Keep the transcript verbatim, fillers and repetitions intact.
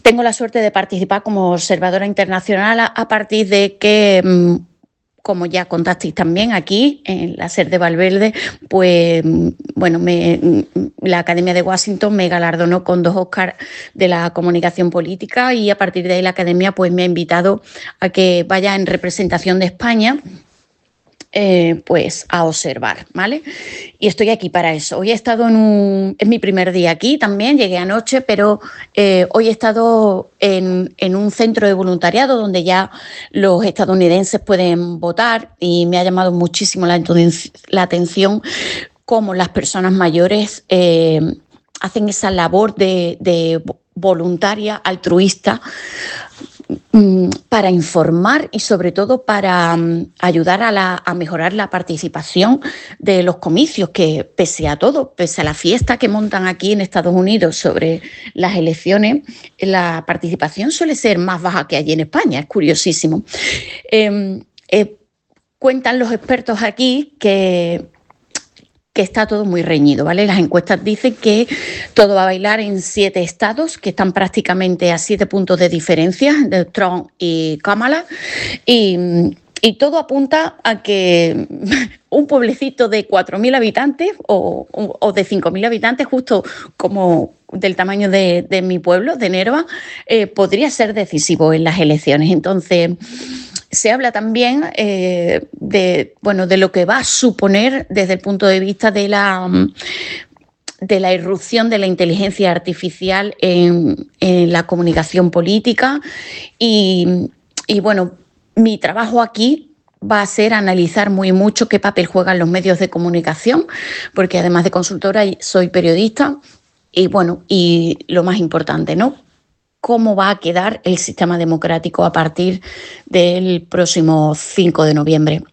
tengo la suerte de participar como observadora internacional a, a partir de que, mmm, como ya contasteis también aquí en la SER de Valverde, pues bueno, me, la Academia de Washington me galardonó con dos Oscars de la comunicación política y a partir de ahí la Academia pues me ha invitado a que vaya en representación de España Eh, pues a observar, ¿vale? Y estoy aquí para eso. Hoy he estado en un... Es mi primer día aquí también, llegué anoche, pero eh, hoy he estado en, en un centro de voluntariado donde ya los estadounidenses pueden votar y me ha llamado muchísimo la, la atención cómo las personas mayores eh, hacen esa labor de, de voluntaria, altruista, para informar y sobre todo para um, ayudar a, la, a mejorar la participación de los comicios, que pese a todo, pese a la fiesta que montan aquí en Estados Unidos sobre las elecciones, la participación suele ser más baja que allí en España, es curiosísimo. Eh, eh, cuentan los expertos aquí que que está todo muy reñido, ¿vale? Las encuestas dicen que todo va a bailar en siete estados, que están prácticamente a siete puntos de diferencia de Trump y Kamala, y, y todo apunta a que un pueblecito de cuatro mil habitantes o, o de cinco mil habitantes, justo como del tamaño de, de mi pueblo, de Nerva, eh, podría ser decisivo en las elecciones. Entonces, se habla también eh, de, bueno, de lo que va a suponer desde el punto de vista de la, de la irrupción de la inteligencia artificial en, en la comunicación política. Y, y bueno, mi trabajo aquí va a ser analizar muy mucho qué papel juegan los medios de comunicación, porque además de consultora soy periodista y bueno, y lo más importante, ¿no? ¿Cómo va a quedar el sistema democrático a partir del próximo cinco de noviembre?